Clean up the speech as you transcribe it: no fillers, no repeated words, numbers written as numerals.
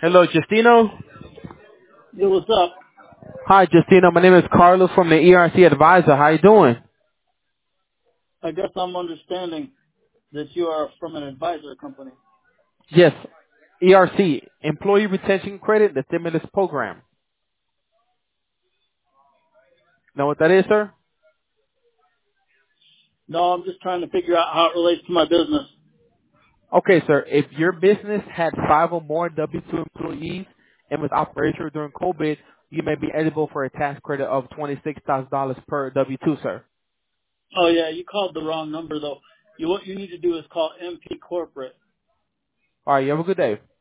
Hello, Justino. Yeah, what's up? Hi, Justino. My name is Carlos from the ERC Advisor. How you doing? I guess I'm understanding that you are from an advisor company. Yes, ERC, Employee Retention Credit, the stimulus program. Know what that is, sir? No, I'm just trying to figure out how it relates to my business. Okay, sir. If your business had 5 or more W-2 employees and was operational during COVID, you may be eligible for a tax credit of $26,000 per W-2, sir. Oh yeah, you called the wrong number though. What you need to do is call MP Corporate. All right, you have a good day.